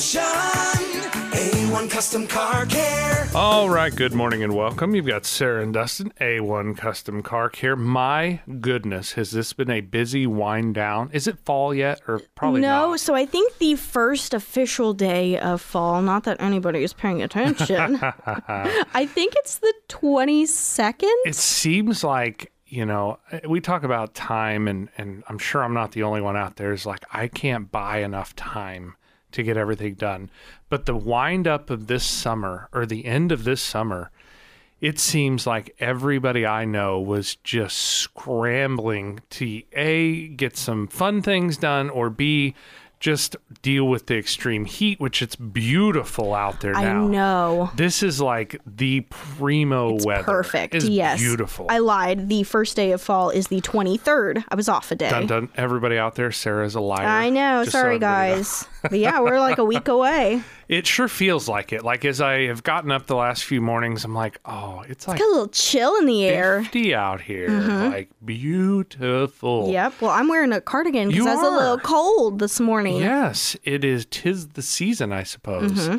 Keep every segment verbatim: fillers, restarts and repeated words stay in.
Station. A one Custom Car Care. All right, good morning and welcome. You've got Sarah and Dustin, A one Custom Car Care. My goodness, has this been a busy wind down? Is it fall yet, or probably no, not? So I think the first official day of fall, not that anybody is paying attention, I think it's the twenty-second. It seems like, you know, we talk about time, and, and I'm sure I'm not the only one out there is like, I can't buy enough time to get everything done. But the wind up of this summer, or the end of this summer, it seems like everybody I know was just scrambling to A, get some fun things done, or B, just deal with the extreme heat, which it's beautiful out there now. I know. This is like the primo It's weather. perfect. It's yes. beautiful. I lied. The first day of fall is the twenty-third. I was off a day. Dun, dun. Everybody out there, Sarah's a liar. I know. Just so Sorry, everybody knows. guys. But yeah, we're like a week away. It sure feels like it. Like as I have gotten up the last few mornings, I'm like, oh, it's like Got a little chill in the air. fifty out here. Like beautiful. Yep. Well, I'm wearing a cardigan because You I was a are. little cold this morning. Yes, it is. 'Tis the season, I suppose. Mm-hmm.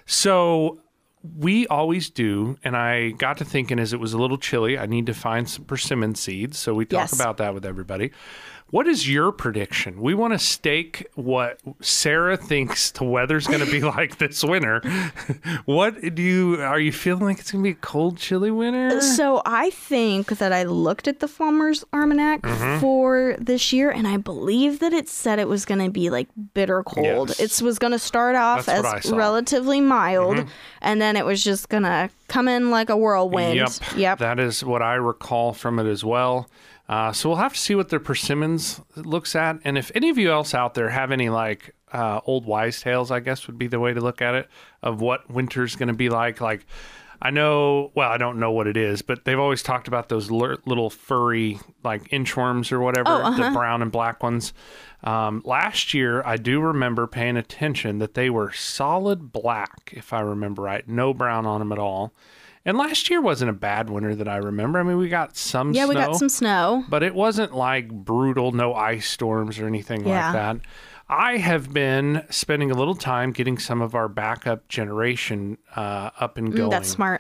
So we always do, and I got to thinking as it was a little chilly, I need to find some persimmon seeds. So we talk Yes. about that with everybody. What is your prediction? We want to stake what Sarah thinks the weather's going to be like this winter. What do you, are you feeling like it's going to be a cold, chilly winter? So I think that I looked at the Farmer's Almanac Mm-hmm. for this year, and I believe that it said it was going to be like bitter cold. Yes. It was going to start off That's what I as saw. Mm-hmm. relatively mild, and then it was just going to come in like a whirlwind. Yep. Yep. That is what I recall from it as well. Uh, so we'll have to see what their persimmons looks at. And if any of you else out there have any like uh, old wise tales, I guess would be the way to look at it, of what winter's going to be like. Like I know, well, I don't know what it is, but they've always talked about those l- little furry like inchworms or whatever, Oh, uh-huh. the brown and black ones. Um, last year, I do remember paying attention that they were solid black, if I remember right. No brown on them at all. And last year wasn't a bad winter that I remember. I mean, we got some Yeah, snow. we got some snow. But it wasn't like brutal, no ice storms or anything Yeah. like that. I have been spending a little time getting some of our backup generation uh, up and going. Mm, that's smart.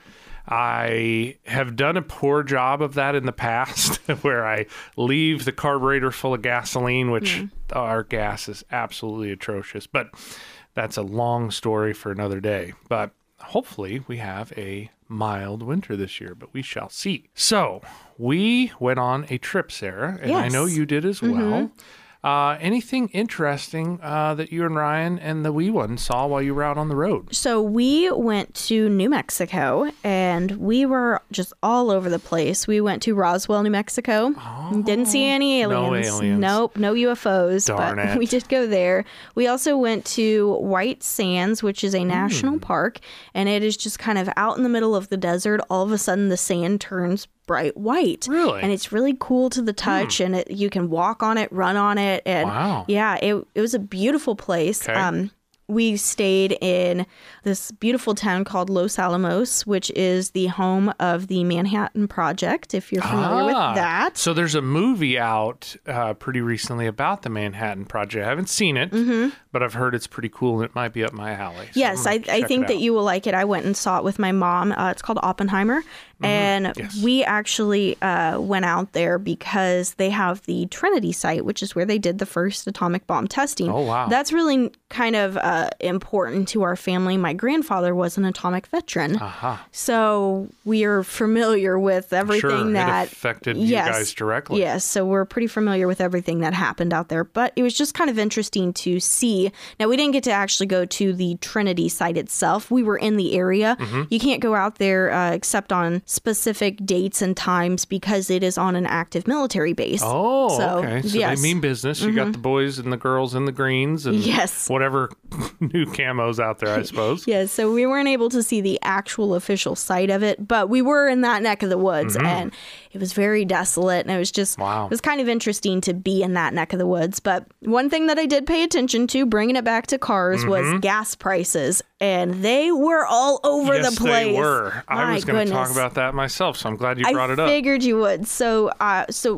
I have done a poor job of that in the past where I leave the carburetor full of gasoline, which Mm. our gas is absolutely atrocious. But that's a long story for another day. But hopefully we have a mild winter this year, but we shall see. So we went on a trip, Sarah, and I Yes. know you did as well. Uh, anything interesting uh, that you and Ryan and the wee one saw while you were out on the road? So we went to New Mexico, and we were just all over the place. We went to Roswell, New Mexico. Didn't see any aliens. No aliens. Nope, no U F Os. Darn but it. we did go there. We also went to White Sands, which is a Hmm. national park, and it is just kind of out in the middle of the desert. All of a sudden, the sand turns bright white. Really? And it's really cool to the touch, and it, you can walk on it, run on it. And Wow. yeah, it, it was a beautiful place. Okay. Um, we stayed in this beautiful town called Los Alamos, which is the home of the Manhattan Project, if you're familiar Ah, with that. So there's a movie out uh, pretty recently about the Manhattan Project. I haven't seen it, but I've heard it's pretty cool and it might be up my alley. So Yes, I'm I, gonna I check think it that out. you will like it. I went and saw it with my mom. Uh, it's called Oppenheimer. And Yes. we actually uh, went out there because they have the Trinity site, which is where they did the first atomic bomb testing. Oh, wow. That's really kind of uh, important to our family. My grandfather was an atomic veteran. Aha. So we are familiar with everything Sure, that it affected you Yes. guys directly. Yes, so we're pretty familiar with everything that happened out there, but it was just kind of interesting to see. Now, we didn't get to actually go to the Trinity site itself. We were in the area. Mm-hmm. You can't go out there uh, except on specific dates and times because it is on an active military base. Oh, So, okay. So yes. Mm-hmm. they mean business. You got the boys and the girls in the greens and Yes. whatever new camos out there, I suppose. Yeah, so we weren't able to see the actual official site of it, but we were in that neck of the woods, and it was very desolate, and it was just, Wow. it was kind of interesting to be in that neck of the woods. But one thing that I did pay attention to, bringing it back to cars, was gas prices, and they were all over yes, the place. they were. I My was going to talk goodness. about that myself, so I'm glad you I brought it up. figured you would. So, uh, so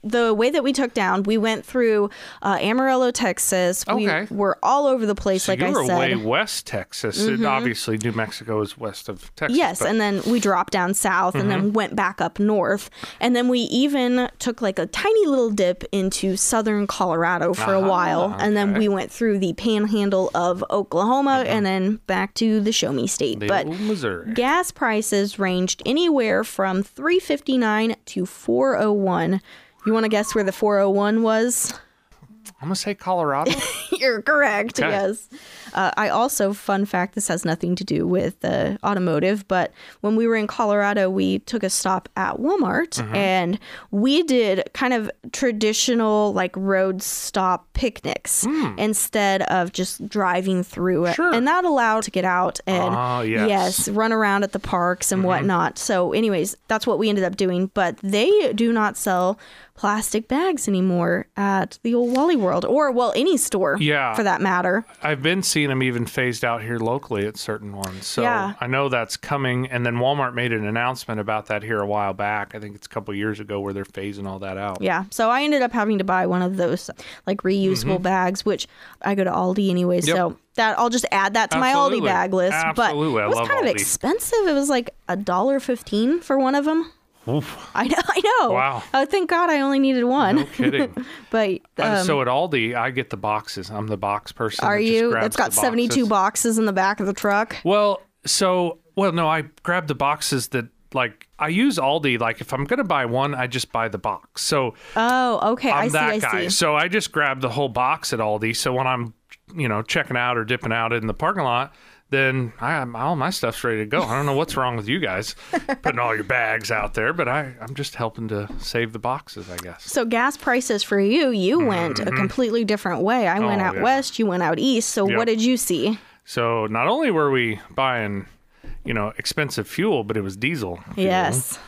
the way that we took down, we went through uh, Amarillo, Texas. Okay. We were all over the place, So like you I were said. way west Texas. And obviously, New Mexico is west of Texas. Yes, but- and then we dropped down south and then went back up north. And then we even took like a tiny little dip into southern Colorado for a Ah, while. And then okay. we went through the panhandle of Oklahoma and then back to the Show Me State. The But old Missouri. gas prices ranged anywhere from three fifty-nine to four oh one. You want to guess where the four oh one was? I'm going to say Colorado. You're correct. Okay. Yes. Uh, I also, fun fact, this has nothing to do with uh, automotive, but when we were in Colorado, we took a stop at Walmart Mm-hmm. and we did kind of traditional like road stop picnics instead of just driving through it. Hmm. Sure. And that allowed to get out and Ah, yes. run around at the parks and whatnot. So anyways, that's what we ended up doing. But they do not sell plastic bags anymore at the old Wally World or, well, any store Yeah. for that matter. I've been seeing them even phased out here locally at certain ones. So Yeah. I know that's coming. And then Walmart made an announcement about that here a while back. I think it's a couple years ago where they're phasing all that out. Yeah. So I ended up having to buy one of those like reusable bags, which I go to Aldi anyway. Mm-hmm. Yep. So that I'll just add that to Absolutely. my Aldi bag list. Absolutely. I But it was love kind of Aldi. expensive. It was like a dollar fifteen for one of them. Oof. I know. I know. Wow. Oh, thank God I only needed one. No kidding. But Uh, um, so at Aldi, I get the boxes. I'm the box person. are that just you? grabs It's got the seventy-two boxes. boxes in the back of the truck. Well, so, well, no, I grab the boxes that, like, I use Aldi. Like, if I'm going to buy one, I just buy the box. So Oh, okay. I'm I see. that I guy. see. So I just grab the whole box at Aldi. So when I'm, you know, checking out or dipping out in the parking lot, then I, all my stuff's ready to go. I don't know what's wrong with you guys putting all your bags out there, but I, I'm just helping to save the boxes, I guess. So gas prices for you, you went a completely different way. I went Mm-hmm. Oh, out yeah. west, you went out east. So Yep. what did you see? So not only were we buying, you know, expensive fuel, but it was diesel fuel. Yes.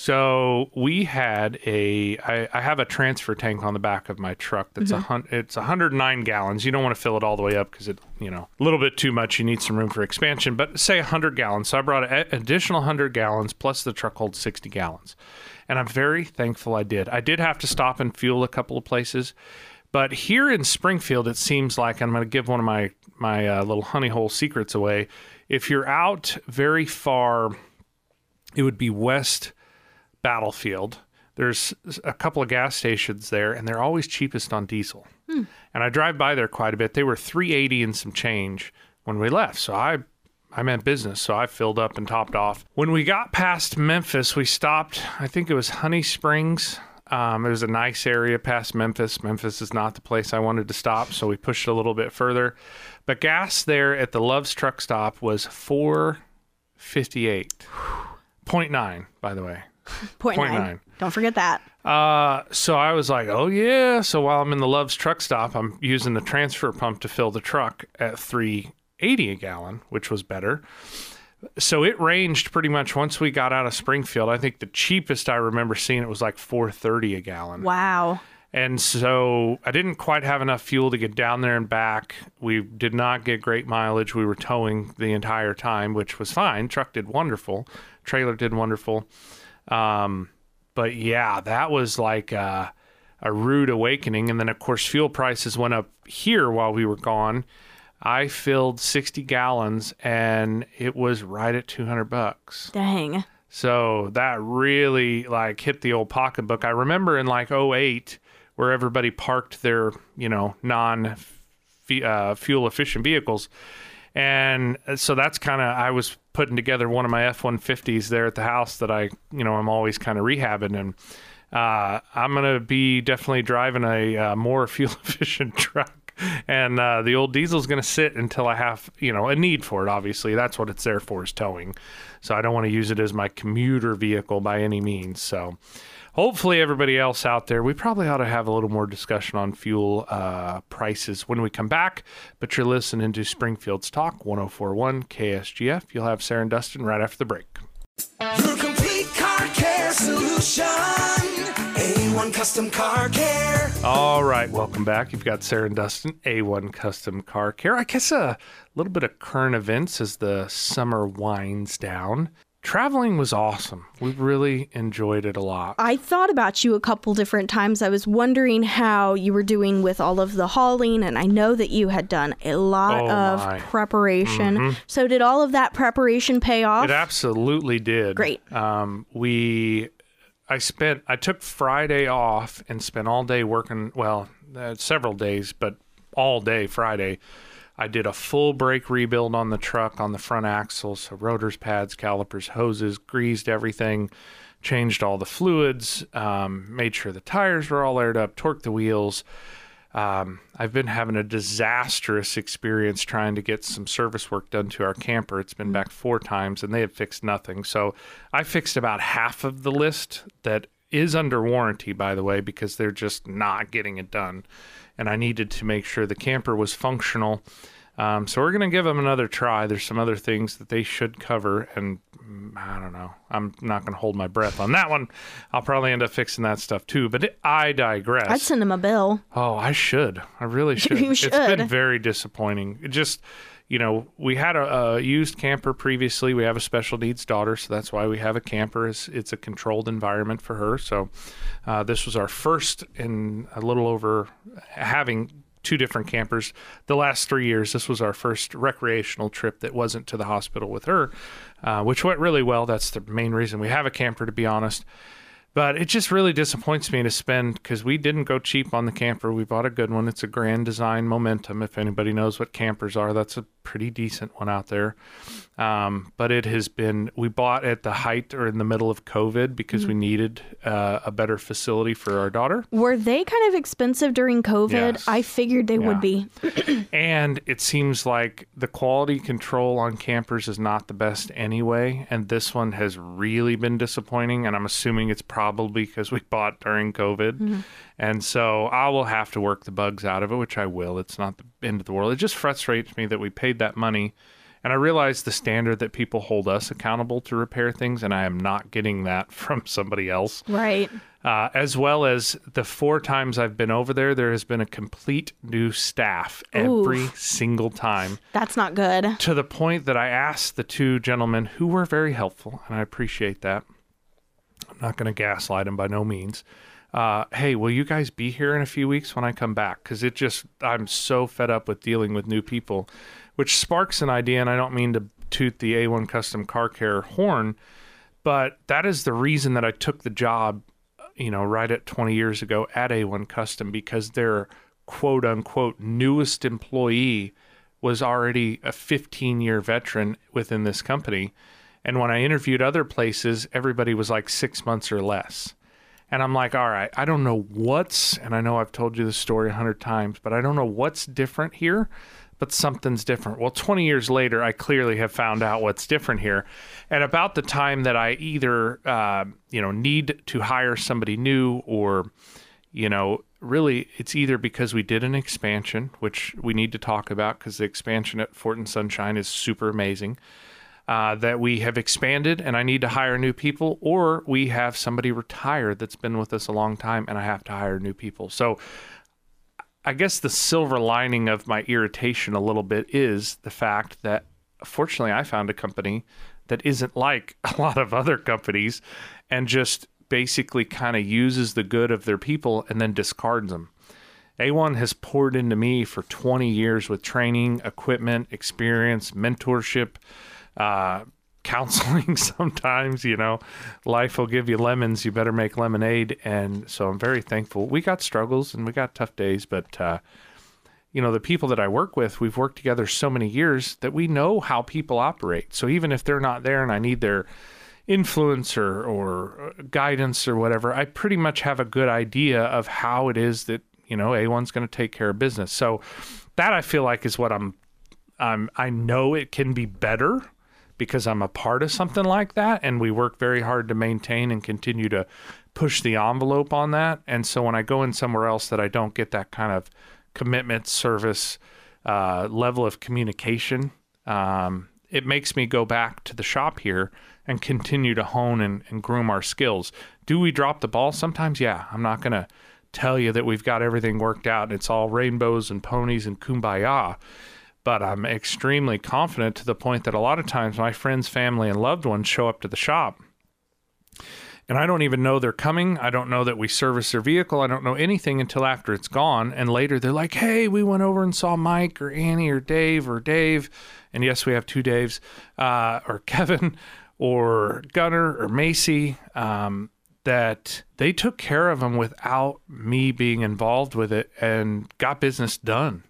So we had a, I, I have a transfer tank on the back of my truck that's a hun- it's one hundred nine gallons. You don't want to fill it all the way up because it, you know, a little bit too much. You need some room for expansion, but say one hundred gallons. So I brought an additional one hundred gallons plus the truck holds sixty gallons. And I'm very thankful I did. I did have to stop and fuel a couple of places. But here in Springfield, it seems like, I'm going to give one of my, my uh, little honey hole secrets away. If you're out very far, it would be west Battlefield. There's a couple of gas stations there, and they're always cheapest on diesel. And I drive by there quite a bit. They were three eighty and some change when we left. So I I meant business, so I filled up and topped off. When we got past Memphis, we stopped, I think it was Honey Springs. Um, it was a nice area past Memphis. Memphis is not the place I wanted to stop, so we pushed a little bit further. But gas there at the Love's truck stop was four fifty-eight. point nine, by the way. Point Point nine. nine. Don't forget that. Uh, so I was like, oh yeah. So while I'm in the Love's truck stop, I'm using the transfer pump to fill the truck at three eighty a gallon, which was better. So it ranged pretty much once we got out of Springfield. I think the cheapest I remember seeing it was like four thirty a gallon. Wow. And so I didn't quite have enough fuel to get down there and back. We did not get great mileage. We were towing the entire time, which was fine. Truck did wonderful. Trailer did wonderful. Um, but yeah, that was like a, a rude awakening. And then, of course, fuel prices went up here while we were gone. I filled sixty gallons and it was right at two hundred bucks. Dang. So that really like hit the old pocketbook. I remember in like oh eight where everybody parked their, you know, non uh, fuel efficient vehicles. And so that's kind of, I was putting together one of my F one fifties there at the house that I, you know, I'm always kind of rehabbing. And uh, I'm going to be definitely driving a uh, more fuel efficient truck. And uh, the old diesel's going to sit until I have, you know, a need for it, obviously. That's what it's there for, is towing. So I don't want to use it as my commuter vehicle by any means. So hopefully everybody else out there, we probably ought to have a little more discussion on fuel uh, prices when we come back. But you're listening to Springfield's Talk, one oh four point one K S G F. You'll have Sarah and Dustin right after the break. Your complete car care solution. A one Custom Car Care. All right, welcome back. You've got Sarah and Dustin, A one Custom Car Care. I guess a little bit of current events as the summer winds down. traveling was awesome. We really enjoyed it a lot. I thought about you a couple different times. I was wondering how you were doing with all of the hauling, and I know that you had done a lot Oh, of my. preparation. Mhm. So did all of that preparation pay off? It absolutely did. Great. Um, we, I spent, I took Friday off and spent all day working, well, uh, several days, but all day Friday. I did a full brake rebuild on the truck on the front axle, so rotors, pads, calipers, hoses, greased everything, changed all the fluids, um, made sure the tires were all aired up, torqued the wheels. Um, I've been having a disastrous experience trying to get some service work done to our camper. It's been back four times, and they have fixed nothing. So I fixed about half of the list that is under warranty, by the way, because they're just not getting it done. And I needed to make sure the camper was functional. Um, so we're going to give them another try. There's some other things that they should cover, and mm, I don't know. I'm not going to hold my breath on that one. I'll probably end up fixing that stuff too, but it, I digress. I'd send him a bill. Oh, I should. I really should. You should. It's been very disappointing. It just, you know, we had a, a used camper previously. We have a special needs daughter, so that's why we have a camper. It's, it's a controlled environment for her. So uh, this was our first in a little over having two different campers. The last three years, this was our first recreational trip that wasn't to the hospital with her, uh, which went really well. That's the main reason we have a camper, to be honest. But it just really disappoints me to spend, because we didn't go cheap on the camper. We bought a good one. It's a Grand Design Momentum. If anybody knows what campers are, that's a pretty decent one out there. Um, but it has been, we bought at the height or in the middle of COVID because mm-hmm. we needed uh, a better facility for our daughter. Were they kind of expensive during COVID? Yes. I figured they Yeah. would be. And it seems like the quality control on campers is not the best anyway. And this one has really been disappointing. And I'm assuming it's probably because we bought during COVID. Mm-hmm. And so I will have to work the bugs out of it, which I will. It's not the end of the world. It just frustrates me that we paid that money. And I realize the standard that people hold us accountable to repair things, and I am not getting that from somebody else. Right. Uh, as well as the four times I've been over there, there has been a complete new staff every Oof. single time. That's not good. To the point that I asked the two gentlemen, who were very helpful, and I appreciate that. I'm not going to gaslight them by no means. Uh, hey, will you guys be here in a few weeks when I come back? Because it just, I'm so fed up with dealing with new people, which sparks an idea, and I don't mean to toot the A one Custom Car Care horn, but that is the reason that I took the job, you know, right at twenty years ago at A one Custom, because their quote unquote newest employee was already a fifteen year veteran within this company. And when I interviewed other places, everybody was like six months or less. And I'm like, all right, I don't know what's, and I know I've told you this story a hundred times, but I don't know what's different here, but something's different. Well, twenty years later, I clearly have found out what's different here. And about the time that I either, uh, you know, need to hire somebody new, or, you know, really it's either because we did an expansion, which we need to talk about because the expansion at Fort and Sunshine is super amazing. Uh, that we have expanded and I need to hire new people, or we have somebody retired that's been with us a long time and I have to hire new people. So I guess the silver lining of my irritation a little bit is the fact that fortunately I found a company that isn't like a lot of other companies and just basically kind of uses the good of their people and then discards them. A one has poured into me for twenty years with training, equipment, experience, mentorship, uh, counseling sometimes, you know, life will give you lemons, you better make lemonade. And so I'm very thankful. We got struggles and we got tough days, but, uh, you know, the people that I work with, we've worked together so many years that we know how people operate. So even if they're not there and I need their influence or, or guidance or whatever, I pretty much have a good idea of how it is that, you know, A one's going to take care of business. So that I feel like is what I'm, I'm, I know it can be better, because I'm a part of something like that, and we work very hard to maintain and continue to push the envelope on that. And so when I go in somewhere else that I don't get that kind of commitment, service, uh, level of communication, um, it makes me go back to the shop here and continue to hone and, and groom our skills. Do we drop the ball sometimes? Yeah, I'm not going to tell you that we've got everything worked out and it's all rainbows and ponies and kumbaya. but I'm extremely confident to the point that a lot of times my friends, family, and loved ones show up to the shop. And I don't even know they're coming. I don't know that we service their vehicle. I don't know anything until after it's gone. And later they're like, hey, we went over and saw Mike or Annie or Dave or Dave. And yes, we have two Daves, uh, or Kevin or Gunnar or Macy, um, that they took care of them without me being involved with it and got business done.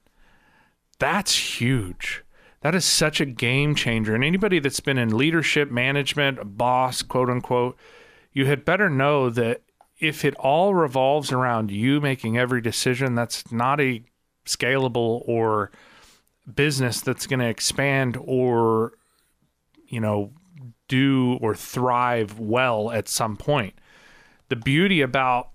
That's huge. That is such a game changer. And anybody that's been in leadership, management, a boss, quote unquote, you had better know that if it all revolves around you making every decision, that's not a scalable or business that's going to expand or, you know, do or thrive well at some point. The beauty about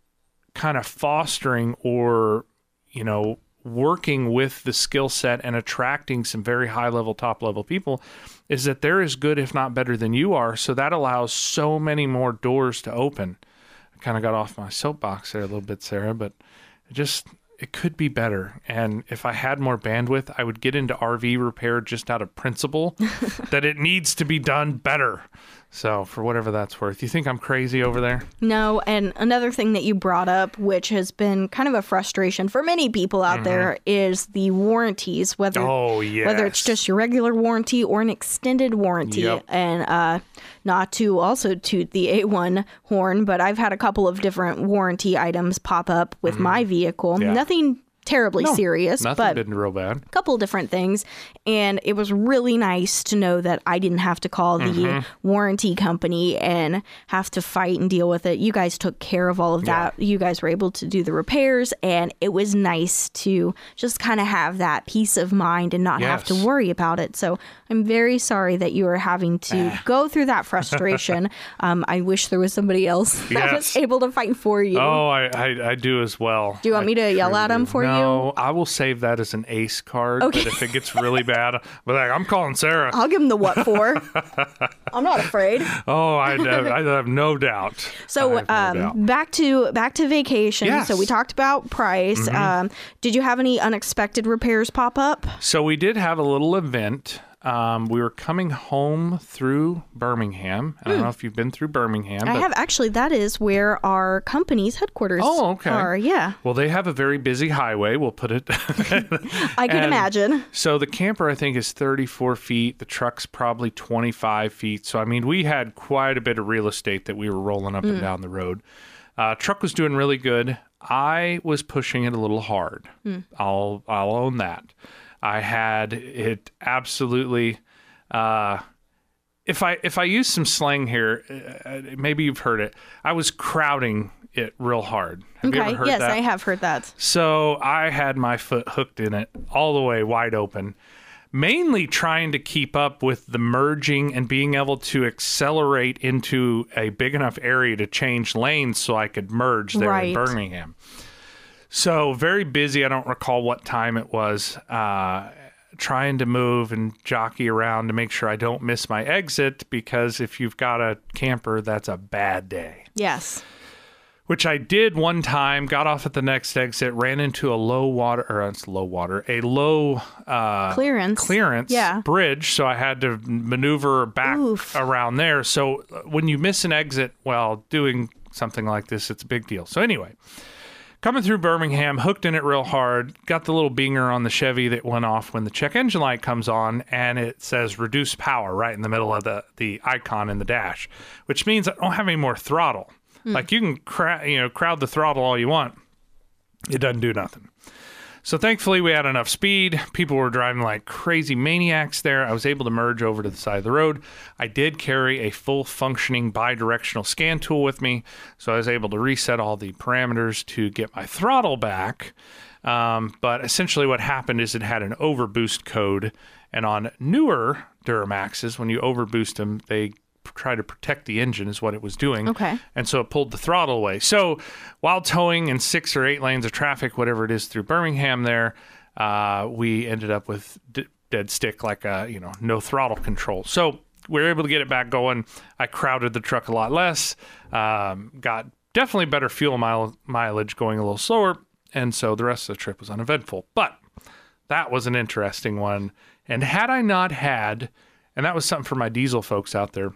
kind of fostering or, you know, working with the skill set and attracting some very high level, top level people is that they're as good, if not better than you are. So that allows so many more doors to open. I kind of got off my soapbox there a little bit, Sarah, but it just, it could be better. And if I had more bandwidth, I would get into R V repair just out of principle that it needs to be done better. So for whatever that's worth. You think I'm crazy over there? No, and another thing that you brought up, which has been kind of a frustration for many people out mm-hmm. there, is the warranties, whether oh, yes. whether it's just your regular warranty or an extended warranty. Yep. And uh, not to also toot the A one horn, but I've had a couple of different warranty items pop up with mm-hmm. my vehicle. Yeah. Nothing terribly no, serious, nothing but been real bad. A couple different things. And it was really nice to know that I didn't have to call the mm-hmm. warranty company and have to fight and deal with it. You guys took care of all of that. Yeah. You guys were able to do the repairs, and it was nice to just kind of have that peace of mind and not yes. have to worry about it. So I'm very sorry that you are having to go through that frustration. um, I wish there was somebody else that yes. was able to fight for you. Oh, I, I, I do as well. Do you want I me to yell at him for no, you? No, I will save that as an ace card. Okay. But if it gets really bad, but like, I'm calling Sarah. I'll give him the what for. I'm not afraid. Oh, I have, I have no doubt. So no um, doubt. back to back to vacation. Yes. So we talked about price. Mm-hmm. Um, did you have any unexpected repairs pop up? So we did have a little event. Um, we were coming home through Birmingham. I don't mm. know if you've been through Birmingham. I but... have. Actually, that is where our company's headquarters oh, okay. are. Yeah. Well, they have a very busy highway, we'll put it. I can and imagine. So the camper, I think, is thirty-four feet. The truck's probably twenty-five feet. So, I mean, we had quite a bit of real estate that we were rolling up mm. and down the road. Uh, truck was doing really good. I was pushing it a little hard. Mm. I'll I'll own that. I had it absolutely. Uh, if I if I use some slang here, uh, maybe you've heard it. I was crowding it real hard. Have okay. you ever heard yes, that? I have heard that. So I had my foot hooked in it all the way wide open, mainly trying to keep up with the merging and being able to accelerate into a big enough area to change lanes so I could merge there right. in Birmingham. So very busy. I don't recall what time it was, uh, trying to move and jockey around to make sure I don't miss my exit, because if you've got a camper, that's a bad day. Yes. Which I did one time, got off at the next exit, ran into a low water, or it's low water, a low uh, clearance, clearance yeah. bridge. So I had to maneuver back Oof. around there. So when you miss an exit while doing something like this, it's a big deal. So anyway, coming through Birmingham, hooked in it real hard, got the little binger on the Chevy that went off when the check engine light comes on, and it says reduce power right in the middle of the, the icon in the dash, which means I don't have any more throttle. Mm. Like you can cra- you know, crowd the throttle all you want. It doesn't do nothing. So thankfully we had enough speed. People were driving like crazy maniacs there. I was able to merge over to the side of the road. I did carry a full functioning bi-directional scan tool with me, so I was able to reset all the parameters to get my throttle back. Um, but essentially what happened is it had an overboost code, and on newer Duramaxes, when you overboost them, they try to protect the engine is what it was doing. Okay. And so it pulled the throttle away. So while towing in six or eight lanes of traffic, whatever it is, through Birmingham there, uh, we ended up with d- dead stick, like a, you know, no throttle control. So we were able to get it back going. I crowded the truck a lot less, um, got definitely better fuel mile- mileage going a little slower. And so the rest of the trip was uneventful. But that was an interesting one. And had I not had, and that was something for my diesel folks out there,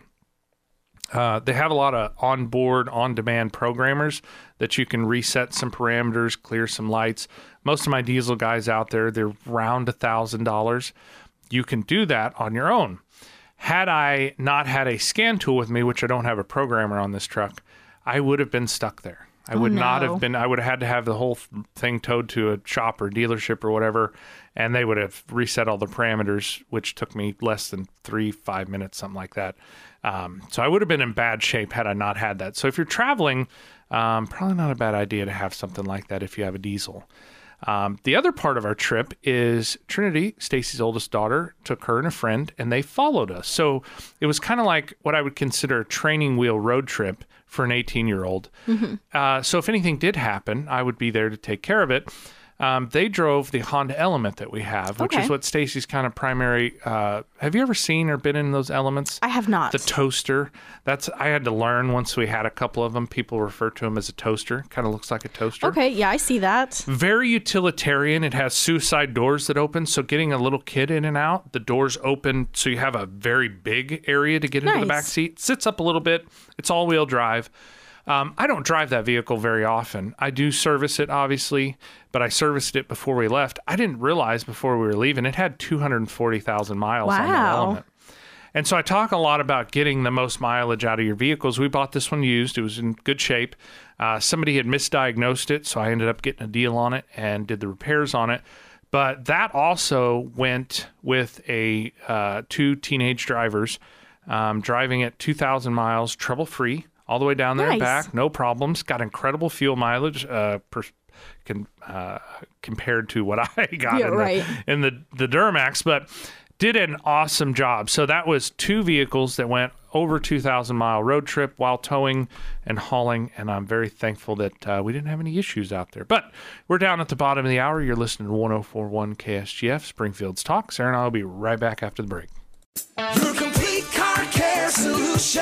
uh, they have a lot of onboard, on-demand programmers that you can reset some parameters, clear some lights. Most of my diesel guys out there, they're around one thousand dollars. You can do that on your own. Had I not had a scan tool with me, which I don't have a programmer on this truck, I would have been stuck there. I would oh, no. not have been, I would have had to have the whole thing towed to a shop or dealership or whatever, and they would have reset all the parameters, which took me less than three, five minutes, something like that. Um, so I would have been in bad shape had I not had that. So if you're traveling, um, probably not a bad idea to have something like that if you have a diesel. Um, the other part of our trip is Trinity, Stacy's oldest daughter, took her and a friend, and they followed us. So it was kind of like what I would consider a training wheel road trip for an eighteen-year-old. Mm-hmm. Uh, so if anything did happen, I would be there to take care of it. Um, they drove the Honda Element that we have, which okay. is what Stacy's kind of primary. Uh, have you ever seen or been in those Elements? I have not. The toaster. That's I had to learn once we had a couple of them. People refer to them as a toaster. Kind of looks like a toaster. Okay, yeah, I see that. Very utilitarian. It has suicide doors that open, so getting a little kid in and out, the doors open, so you have a very big area to get into nice. the back seat. Sits up a little bit. It's all-wheel drive. Um, I don't drive that vehicle very often. I do service it, obviously, but I serviced it before we left. I didn't realize before we were leaving it had two hundred forty thousand miles wow. on that Element. And so I talk a lot about getting the most mileage out of your vehicles. We bought this one used. It was in good shape. Uh, somebody had misdiagnosed it, so I ended up getting a deal on it and did the repairs on it. But that also went with a uh, two teenage drivers um, driving at two thousand miles, trouble-free. All the way down there and nice. back, no problems. Got incredible fuel mileage uh, per, can, uh, compared to what I got yeah, in, right. the, in the, the Duramax, but did an awesome job. So that was two vehicles that went over two thousand mile road trip while towing and hauling, and I'm very thankful that uh, we didn't have any issues out there. But we're down at the bottom of the hour. You're listening to one oh four point one K S G F, Springfield's Talk. Sarah and I will be right back after the break. Your complete car care solution.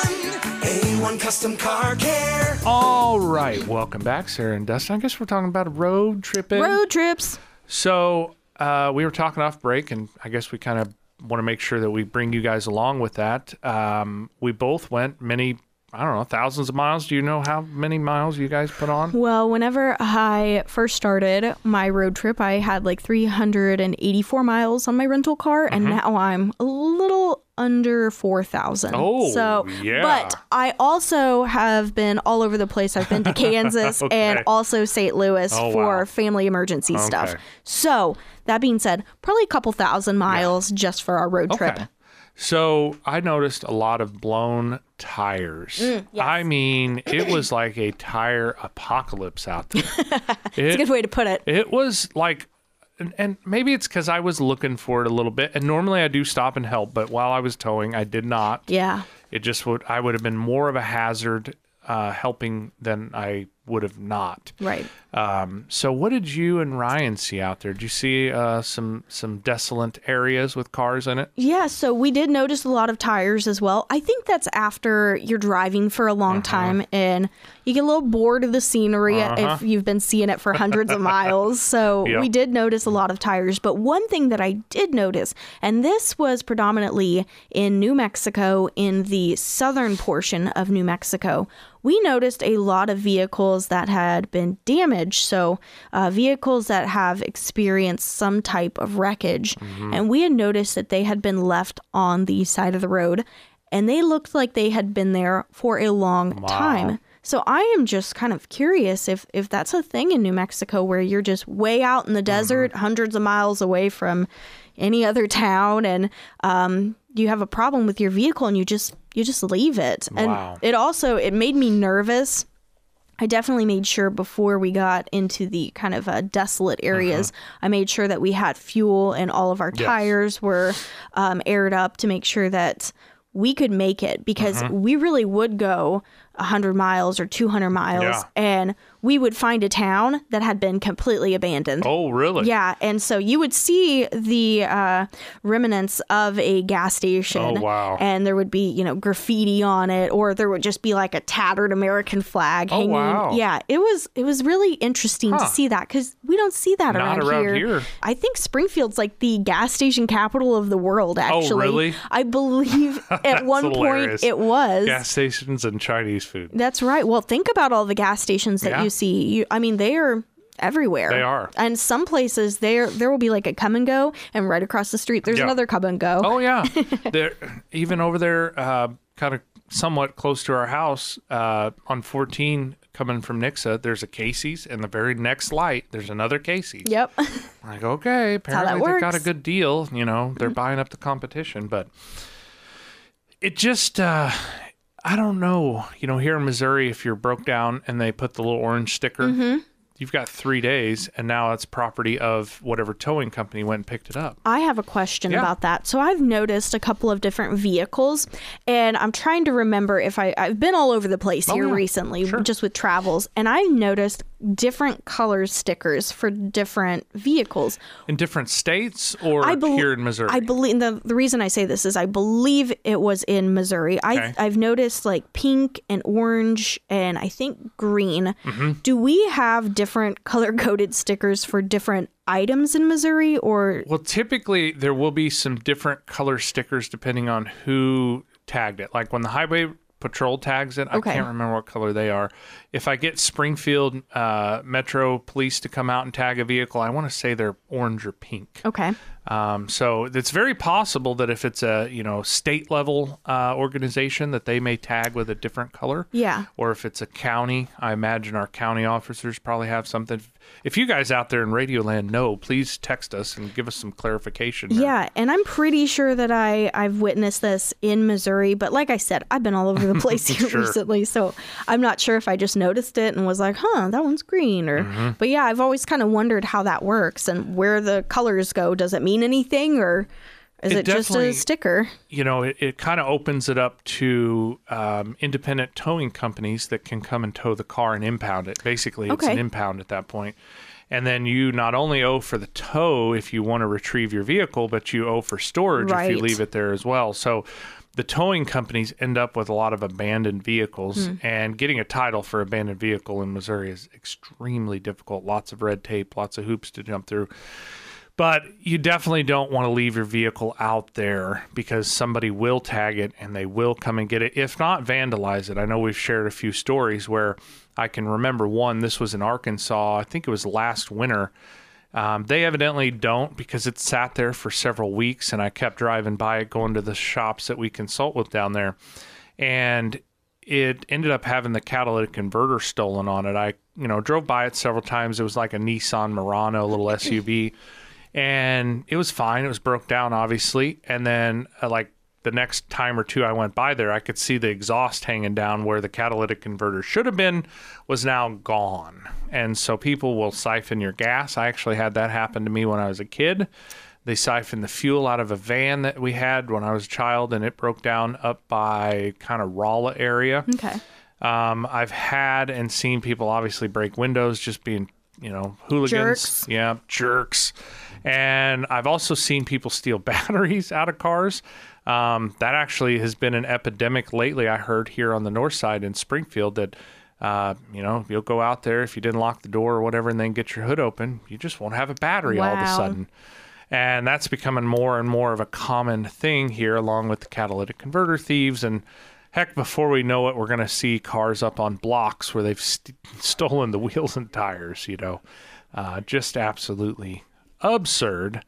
A one Custom Car Care. All right, welcome back, Sarah and Dustin. I guess we're talking about a road trip. Road trips. So uh, we were talking off break, and I guess we kind of want to make sure that we bring you guys along with that. Um, we both went many, I don't know, thousands of miles. Do you know how many miles you guys put on? Well, whenever I first started my road trip, I had like three hundred eighty-four miles on my rental car, and mm-hmm. now I'm a little under four thousand. Oh, so, yeah. But I also have been all over the place. I've been to Kansas okay. and also Saint Louis oh, for wow. family emergency okay. stuff. So, that being said, probably a couple thousand miles yeah. just for our road trip. Okay. So I noticed a lot of blown tires. Mm, yes. I mean, it was like a tire apocalypse out there. It's it, a good way to put it. It was like, and, and maybe it's because I was looking for it a little bit. And normally I do stop and help, but while I was towing, I did not. Yeah. It just would, I would have been more of a hazard uh, helping than I would have not. Right. Um, so what did you and Ryan see out there? Did you see uh, some some desolate areas with cars in it? Yeah, so we did notice a lot of tires as well. I think that's after you're driving for a long uh-huh. time and you get a little bored of the scenery uh-huh. if you've been seeing it for hundreds of miles. So yep. we did notice a lot of tires. But one thing that I did notice, and this was predominantly in New Mexico, in the southern portion of New Mexico, we noticed a lot of vehicles that had been damaged. So uh, vehicles that have experienced some type of wreckage. Mm-hmm. And we had noticed that they had been left on the side of the road and they looked like they had been there for a long wow. time. So I am just kind of curious if, if that's a thing in New Mexico where you're just way out in the desert, mm-hmm. hundreds of miles away from any other town, and um, you have a problem with your vehicle and you just you just leave it. Wow. And it also, it made me nervous. I definitely made sure before we got into the kind of uh, desolate areas, uh-huh. I made sure that we had fuel and all of our yes. tires were um, aired up to make sure that we could make it, because uh-huh. we really would go one hundred miles or two hundred miles, Yeah. and we would find a town that had been completely abandoned. Oh, really? Yeah, and so you would see the uh, remnants of a gas station. Oh, wow. And there would be, you know, graffiti on it, or there would just be like a tattered American flag Oh, hanging. wow. Yeah, it was it was really interesting Huh. to see that because we don't see that Not around, around here. here. I think Springfield's like the gas station capital of the world. Actually, really? I believe at one hilarious. point it was. Gas stations and Chinese food. That's right. Well, think about all the gas stations that Yeah. you see. You, I mean, they are everywhere. They are. And some places there there will be like a come and go, and right across the street there's Yeah. another come and go. Oh, yeah. There, even over there, uh, kind of somewhat close to our house, uh, on fourteen coming from Nixa, there's a Casey's, and the very next light, there's another Casey's. Yep. Like, okay, how that apparently they got a works. good deal. You know, they're buying up the competition, but it just, uh, I don't know. You know, here in Missouri, if you're broke down and they put the little orange sticker, Mm-hmm. you've got three days, and now it's property of whatever towing company went and picked it up. I have a question Yeah. about that. So I've noticed a couple of different vehicles, and I'm trying to remember if I, I've been all over the place Oh, here yeah. recently, Sure. just with travels, and I've noticed different color stickers for different vehicles. In different states or I bel- here in Missouri? I believe the the reason I say this is I believe it was in Missouri. I Okay. I've noticed like pink and orange and I think green. Mm-hmm. Do we have different color coded stickers for different items in Missouri or Well, typically there will be some different color stickers depending on who tagged it. Like when the highway patrol tags it, Okay. I can't remember what color they are. If I get Springfield uh, Metro Police to come out and tag a vehicle, I want to say they're orange or pink. okay? Um, so it's very possible that if it's a you know state level uh, organization that they may tag with a different color. Yeah. Or if it's a county, I imagine our county officers probably have something. If you guys out there in Radio Land know, please text us and give us some clarification. there. Yeah, and I'm pretty sure that I I've witnessed this in Missouri, but like I said, I've been all over the place here Sure. recently, so I'm not sure if I just noticed it and was like, "Huh, that one's green," or. Mm-hmm. But yeah, I've always kind of wondered how that works and where the colors go. Does it mean anything, or is It it, just definitely- a sticker? You know, it, it kind of opens it up to um, independent towing companies that can come and tow the car and impound it. Basically, it's Okay. an impound at that point. And then you not only owe for the tow if you want to retrieve your vehicle, but you owe for storage if you Right. leave it there as well. So the towing companies end up with a lot of abandoned vehicles, and getting a title for abandoned vehicle in Missouri is extremely difficult. Lots of red tape, lots of hoops to jump through. But you definitely don't want to leave your vehicle out there because somebody will tag it and they will come and get it. If not, vandalize it. I know we've shared a few stories where I can remember one. This was in Arkansas. I think it was last winter. Um, they evidently don't because it sat there for several weeks, and I kept driving by it, going to the shops that we consult with down there. And it ended up having the catalytic converter stolen on it. I, you know, drove by it several times. It was like a Nissan Murano, a little S U V. And it was fine. It was broke down, obviously. And then, uh, like, the next time or two I went by there, I could see the exhaust hanging down where the catalytic converter should have been, was now gone. And so people will siphon your gas. I actually had that happen to me when I was a kid. They siphoned the fuel out of a van that we had when I was a child, and it broke down up by kind of Rolla area. Okay. Um, I've had and seen people obviously break windows, just being, you know, hooligans. Jerks. Yeah, jerks. And I've also seen people steal batteries out of cars. Um, that actually has been an epidemic lately. I heard here on the north side in Springfield that, uh, you know, you'll go out there if you didn't lock the door or whatever and then get your hood open, you just won't have a battery all of a Wow. sudden. And that's becoming more and more of a common thing here, along with the catalytic converter thieves. And heck, before we know it, we're going to see cars up on blocks where they've st- stolen the wheels and tires, you know, uh, just absolutely absurd.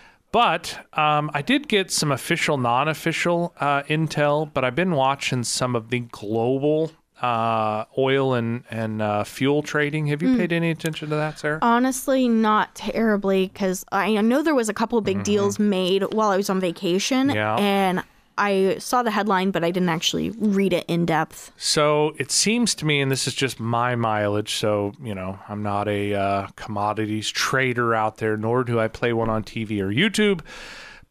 But um, I did get some official, non-official uh, intel, but I've been watching some of the global uh, oil and, and uh, fuel trading. Have you paid any attention to that, Sarah? Honestly, not terribly, because I know there was a couple of big deals made while I was on vacation, Yeah. and I saw the headline, but I didn't actually read it in depth. So it seems to me, and this is just my mileage, so, you know, I'm not a uh, commodities trader out there, nor do I play one on T V or YouTube,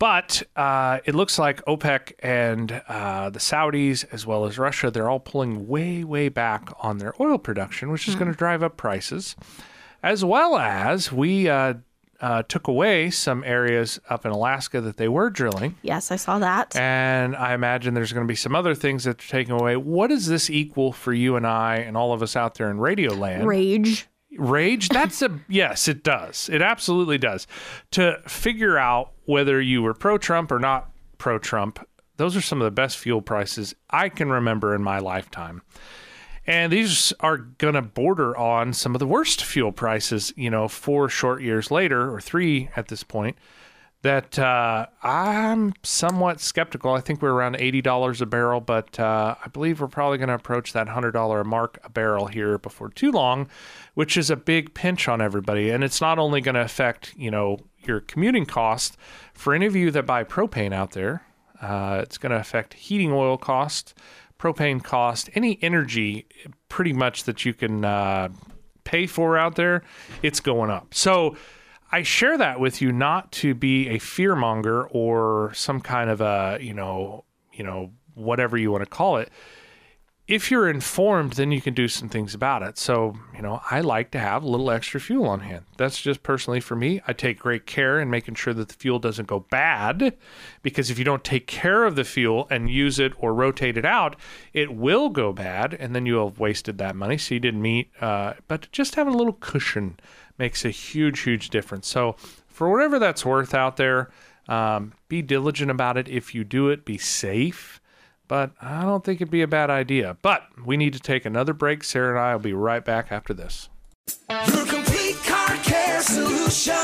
But uh, it looks like OPEC and uh, the Saudis, as well as Russia, they're all pulling way, way back on their oil production, which is mm. going to drive up prices. As well as we uh, uh, took away some areas up in Alaska that they were drilling. Yes, I saw that. And I imagine there's going to be some other things that are taken away. What does this equal for you and I and all of us out there in radio land? Rage. Rage? That's a, yes, it does. It absolutely does. To figure out whether you were pro-Trump or not pro-Trump, those are some of the best fuel prices I can remember in my lifetime. And these are going to border on some of the worst fuel prices, you know, four short years later, or three at this point, that uh, I'm somewhat skeptical. I think we're around eighty dollars a barrel, but uh, I believe we're probably going to approach that one hundred dollars mark a barrel here before too long, which is a big pinch on everybody. And it's not only going to affect, you know, your commuting cost. For any of you that buy propane out there, uh, it's going to affect heating oil costs, propane cost, any energy pretty much that you can uh, pay for out there, it's going up. So I share that with you not to be a fearmonger or some kind of a, you know, you know, whatever you want to call it. If you're informed, then you can do some things about it. So, you know, I like to have a little extra fuel on hand. That's just personally for me. I take great care in making sure that the fuel doesn't go bad, because if you don't take care of the fuel and use it or rotate it out, it will go bad, and then you'll have wasted that money. So you didn't meet, uh, but just having a little cushion makes a huge, huge difference. So for whatever that's worth out there, um, be diligent about it. If you do it, be safe. But I don't think it'd be a bad idea. But we need to take another break. Sarah and I will be right back after this. Your complete car care solution.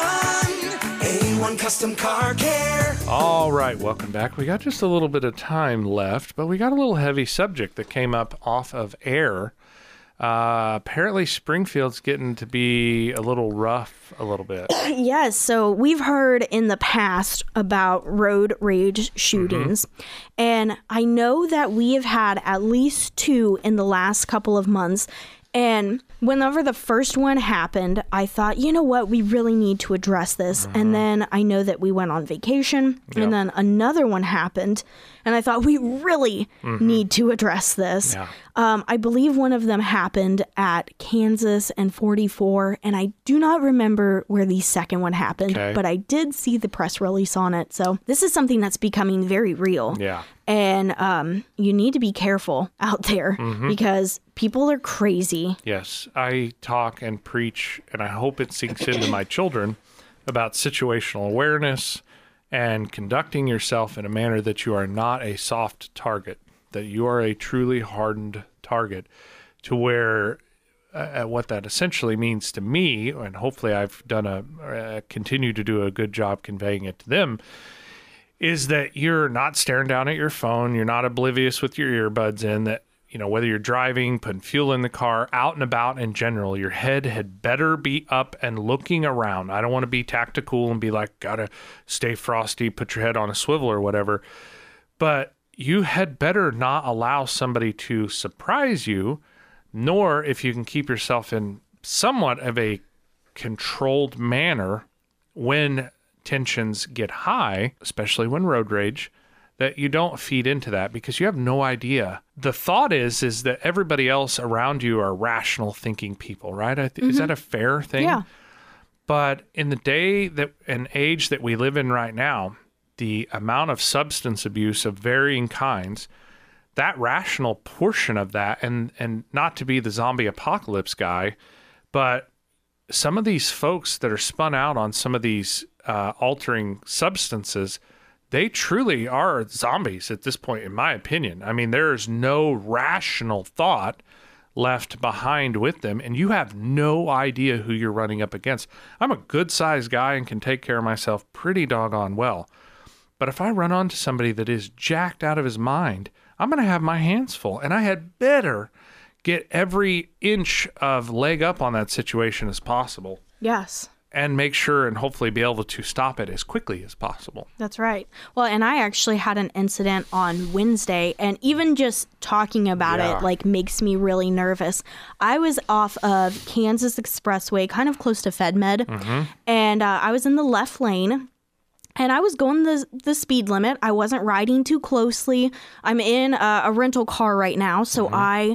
A one Custom Car Care. All right, welcome back. We got just a little bit of time left, but we got a little heavy subject that came up off of air. Uh, apparently Springfield's getting to be a little rough a little bit. Yes, so we've heard in the past about road rage shootings, mm-hmm. and I know that we have had at least two in the last couple of months. And whenever the first one happened, I thought, you know what, we really need to address this. Mm-hmm. And then I know that we went on vacation, yep. and then another one happened, and I thought we really mm-hmm. need to address this. Yeah. Um, I believe one of them happened at Kansas and forty-four, and I do not remember where the second one happened, okay. but I did see the press release on it. So this is something that's becoming very real. Yeah. And um, you need to be careful out there mm-hmm. because people are crazy. Yes, I talk and preach, and I hope it sinks into my children about situational awareness and conducting yourself in a manner that you are not a soft target, that you are a truly hardened target, to where uh, what that essentially means to me, and hopefully I've done a uh, continue to do a good job conveying it to them, is that you're not staring down at your phone, you're not oblivious with your earbuds in, that, you know, whether you're driving, putting fuel in the car, out and about in general, your head had better be up and looking around. I don't want to be tactical and be like, gotta stay frosty, put your head on a swivel or whatever. But you had better not allow somebody to surprise you, nor if you can keep yourself in somewhat of a controlled manner when tensions get high, especially when road rage, that you don't feed into that, because you have no idea. The thought is is that everybody else around you are rational thinking people, right? I th- mm-hmm. Is that a fair thing? Yeah. But in the day that and age that we live in right now, the amount of substance abuse of varying kinds, that rational portion of that, and and not to be the zombie apocalypse guy, but some of these folks that are spun out on some of these uh, altering substances, they truly are zombies at this point, in my opinion. I mean, there is no rational thought left behind with them, and you have no idea who you're running up against. I'm a good-sized guy and can take care of myself pretty doggone well. But if I run onto somebody that is jacked out of his mind, I'm going to have my hands full, and I had better get every inch of leg up on that situation as possible. Yes. And make sure and hopefully be able to stop it as quickly as possible. That's right. Well, and I actually had an incident on Wednesday, and even just talking about yeah. it like makes me really nervous. I was off of Kansas Expressway, kind of close to FedMed, mm-hmm. and uh, I was in the left lane, And I was going the the speed limit. I wasn't riding too closely. I'm in a, a rental car right now, so mm-hmm. I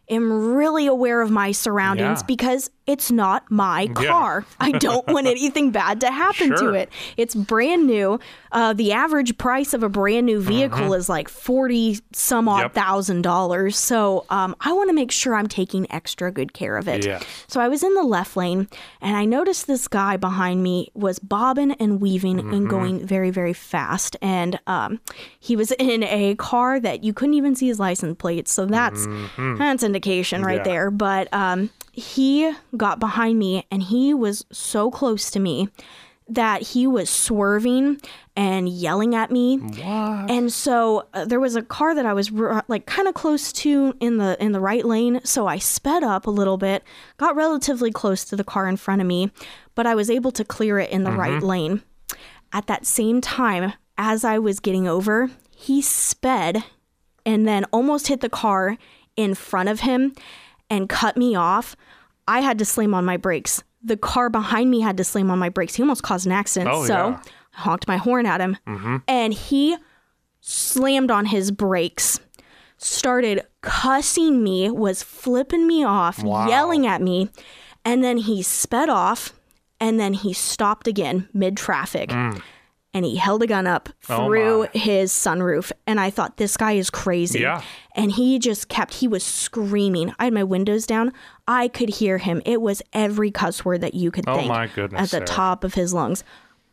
am really aware of my surroundings yeah. because it's not my car. Yeah. I don't want anything bad to happen sure. to it. It's brand new. Uh, the average price of a brand new vehicle mm-hmm. is like forty some odd yep. thousand dollars. So um, I want to make sure I'm taking extra good care of it. Yeah. So I was in the left lane and I noticed this guy behind me was bobbing and weaving mm-hmm. and going very, very fast. And um, he was in a car that you couldn't even see his license plates. So that's, mm-hmm. that's indication right yeah. there. But um, he got behind me and he was so close to me that he was swerving and yelling at me. What? And so uh, there was a car that I was r- like kind of close to in the in the right lane. So I sped up a little bit, got relatively close to the car in front of me, but I was able to clear it in the mm-hmm. right lane. At that same time, as I was getting over, he sped and then almost hit the car in front of him and cut me off. I had to slam on my brakes. The car behind me had to slam on my brakes. He almost caused an accident. Oh, so yeah. I honked my horn at him. Mm-hmm. And he slammed on his brakes, started cussing me, was flipping me off, wow. yelling at me. And then he sped off and then he stopped again mid-traffic. Mm. And he held a gun up through oh his sunroof. And I thought, this guy is crazy. Yeah. And he just kept, he was screaming. I had my windows down. I could hear him. It was every cuss word that you could oh think my goodness, at the Sarah. top of his lungs.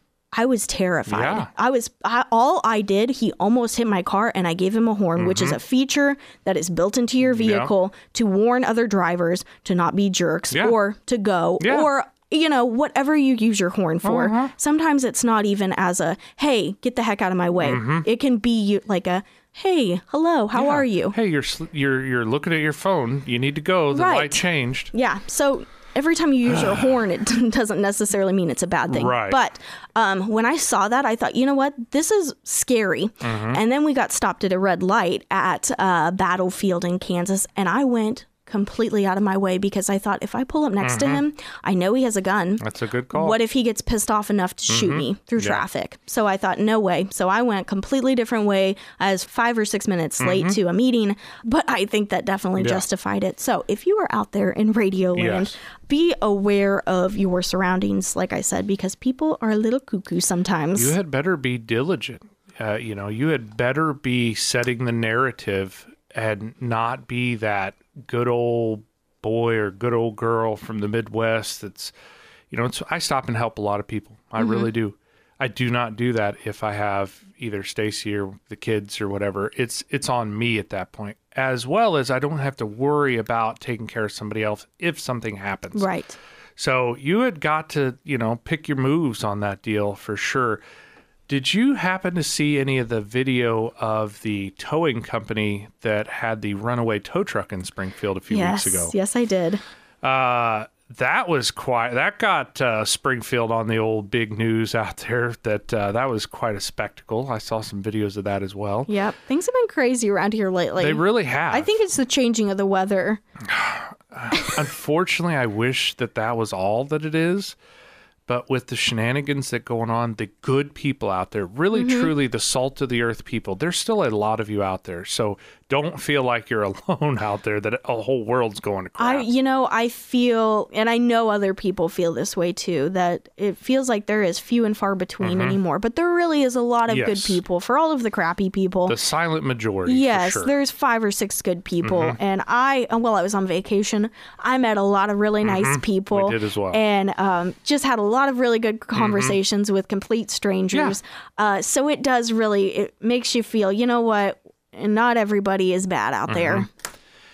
I was terrified. Yeah. I was, I, all I did, he almost hit my car and I gave him a horn, mm-hmm. which is a feature that is built into your vehicle yeah. to warn other drivers to not be jerks yeah. or to go yeah. or you know, whatever you use your horn for. Uh-huh. Sometimes it's not even as a, hey, get the heck out of my way. Mm-hmm. It can be like a, hey, hello, how yeah. are you? Hey, you're you're you're looking at your phone. You need to go. The right. light changed. Yeah. So every time you use your horn, it doesn't necessarily mean it's a bad thing. Right. But um, when I saw that, I thought, you know what? This is scary. Mm-hmm. And then we got stopped at a red light at uh, Battlefield in Kansas, and I went completely out of my way because I thought if I pull up next mm-hmm. to him, I know he has a gun. That's a good call. What if he gets pissed off enough to shoot mm-hmm. me through yeah. traffic? So I thought, no way. So I went completely different way. I was five or six minutes mm-hmm. late to a meeting, but I think that definitely yeah. justified it. So if you are out there in radio land, yes. be aware of your surroundings, like I said, because people are a little cuckoo sometimes. You had better be diligent. Uh, you know, you had better be setting the narrative and not be that good old boy or good old girl from the Midwest that's, you know, it's, I stop and help a lot of people. I mm-hmm. really do. I do not do that if I have either Stacy or the kids or whatever. It's it's on me at that point, as well as I don't have to worry about taking care of somebody else if something happens. Right. So you had got to, you know, pick your moves on that deal for sure. Did you happen to see any of the video of the towing company that had the runaway tow truck in Springfield a few yes, weeks ago? Yes, I did. Uh, that was quite, that got uh, Springfield on the old big news out there. That uh, that was quite a spectacle. I saw some videos of that as well. Yep. Things have been crazy around here lately. They really have. I think it's the changing of the weather. Unfortunately, I wish that that was all that it is. But with the shenanigans that going on, the good people out there, really, mm-hmm. truly the salt of the earth people, there's still a lot of you out there. So don't feel like you're alone out there, that a whole world's going to crap. I, you know, I feel, and I know other people feel this way too, that it feels like there is few and far between mm-hmm. anymore. But there really is a lot of yes. good people for all of the crappy people. The silent majority. Yes, for sure. There's five or six good people. Mm-hmm. And I, while I was on vacation, I met a lot of really nice mm-hmm. people. We did as well. And um, just had a lot of really good conversations mm-hmm. with complete strangers. Yeah. Uh, so it does really, it makes you feel, you know what? And not everybody is bad out there. Mm-hmm.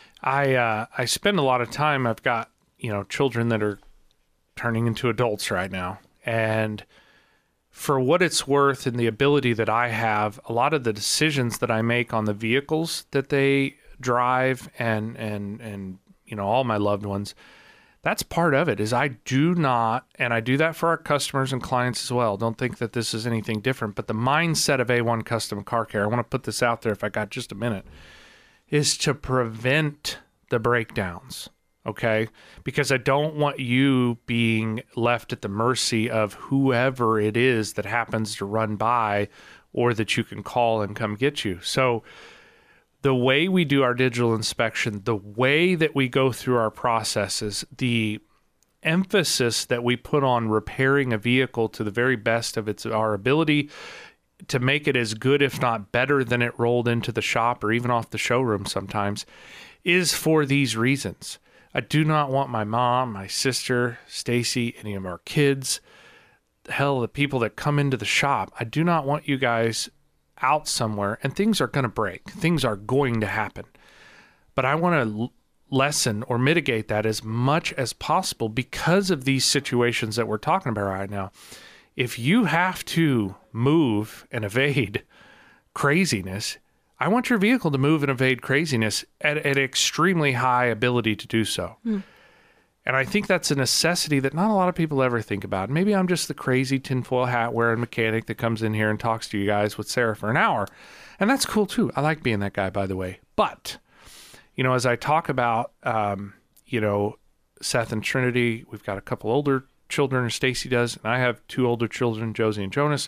I uh, I spend a lot of time. I've got, you know, children that are turning into adults right now. And for what it's worth and the ability that I have, a lot of the decisions that I make on the vehicles that they drive and, and, and you know, all my loved ones, that's part of it, is I do not, and I do that for our customers and clients as well. Don't think that this is anything different, but the mindset of A one Custom Car Care, I want to put this out there if I got just a minute, is to prevent the breakdowns. okay? Because I don't want you being left at the mercy of whoever it is that happens to run by or that you can call and come get you. So the way we do our digital inspection, the way that we go through our processes, the emphasis that we put on repairing a vehicle to the very best of its our ability to make it as good, if not better, than it rolled into the shop or even off the showroom sometimes, is for these reasons. I do not want my mom, my sister, Stacy, any of our kids, hell, the people that come into the shop. I do not want you guys out somewhere, and things are going to break. Things are going to happen. But I want to lessen or mitigate that as much as possible because of these situations that we're talking about right now. If you have to move and evade craziness, I want your vehicle to move and evade craziness at an extremely high ability to do so. Mm. And I think that's a necessity that not a lot of people ever think about. Maybe I'm just the crazy tinfoil hat wearing mechanic that comes in here and talks to you guys with Sarah for an hour. And that's cool too. I like being that guy, by the way. But, you know, as I talk about, um, you know, Seth and Trinity, we've got a couple older children, or Stacy does, and I have two older children, Josie and Jonas.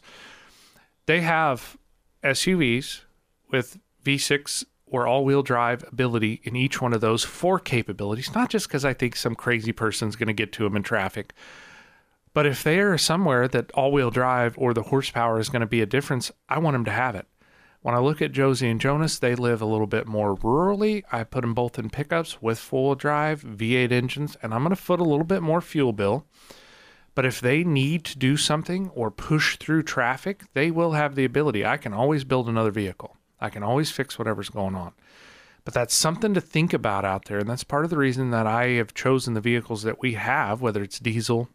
They have S U Vs with V six or all-wheel drive ability in each one of those four capabilities, not just because I think some crazy person's going to get to them in traffic, but if they are somewhere that all-wheel drive or the horsepower is going to be a difference, I want them to have it. When I look at Josie and Jonas, they live a little bit more rurally. I put them both in pickups with full drive, V eight engines, and I'm going to foot a little bit more fuel bill. But if they need to do something or push through traffic, they will have the ability. I can always build another vehicle. I can always fix whatever's going on. But that's something to think about out there. And that's part of the reason that I have chosen the vehicles that we have, whether it's diesel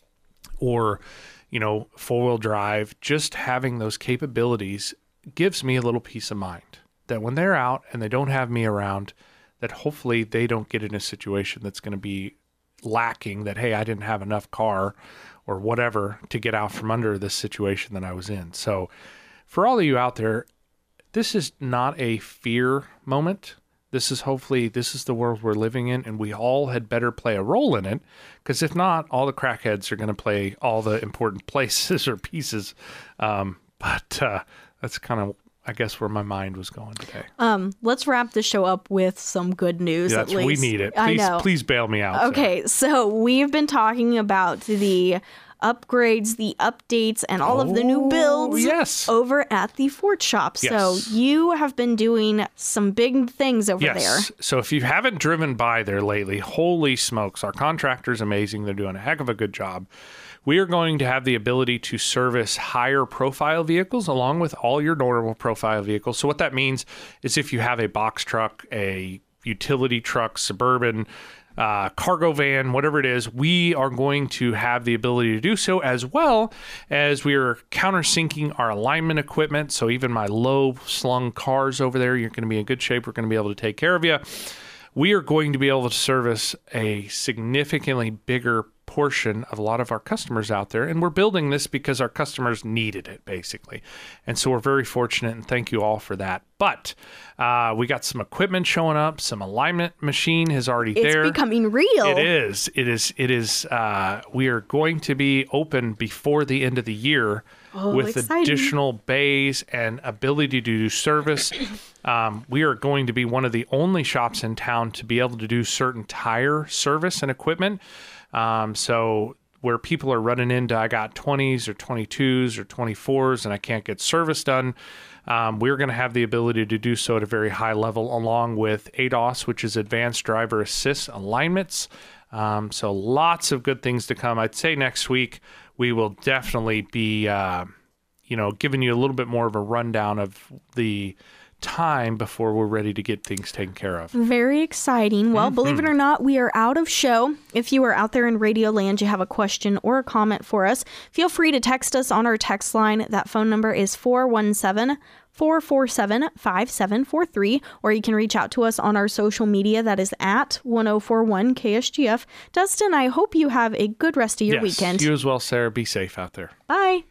or, you know, four-wheel drive. Just having those capabilities gives me a little peace of mind that when they're out and they don't have me around, that hopefully they don't get in a situation that's going to be lacking, that, hey, I didn't have enough car or whatever to get out from under this situation that I was in. So for all of you out there, this is not a fear moment. This is hopefully, this is the world we're living in, and we all had better play a role in it, because if not, all the crackheads are going to play all the important places or pieces. Um, but uh, that's kind of, I guess, where my mind was going today. Um, let's wrap the show up with some good news. Yeah, at least we need it. Please, I know. Please bail me out. Okay, so we've been talking about the upgrades, the updates, and all oh, of the new builds yes. over at the Ford shop. Yes. So you have been doing some big things over yes. there. So if you haven't driven by there lately, holy smokes, our contractor's amazing. They're doing a heck of a good job. We are going to have the ability to service higher profile vehicles along with all your normal profile vehicles. So what that means is if you have a box truck, a utility truck, Suburban, uh, cargo van, whatever it is, we are going to have the ability to do so, as well as we are countersinking our alignment equipment. So even my low slung cars over there, you're going to be in good shape. We're going to be able to take care of you. We are going to be able to service a significantly bigger portion of a lot of our customers out there. And we're building this because our customers needed it, basically. And so we're very fortunate, and thank you all for that. But uh, we got some equipment showing up. Some alignment machine is already it's there. It's becoming real. It is. It is. It is. Uh, we are going to be open before the end of the year oh, with exciting. additional bays and ability to do service. Um, we are going to be one of the only shops in town to be able to do certain tire service and equipment. Um, so where people are running into, I got twenties or twenty-twos or twenty-fours and I can't get service done, um, we're going to have the ability to do so at a very high level, along with A D A S, which is Advanced Driver Assist Alignments. Um, so lots of good things to come. I'd say next week we will definitely be, uh, you know, giving you a little bit more of a rundown of the time before we're ready to get things taken care of. Very exciting. Well, mm-hmm. believe it or not, we are out of show. If you are out there in Radio Land, you have a question or a comment for us, feel free to text us on our text line. That phone number is four one seven, four four seven, five seven four three, or you can reach out to us on our social media. That is at one oh four one K S G F. Dustin, I hope you have a good rest of your yes, weekend. You as well, Sarah. Be safe out there. Bye.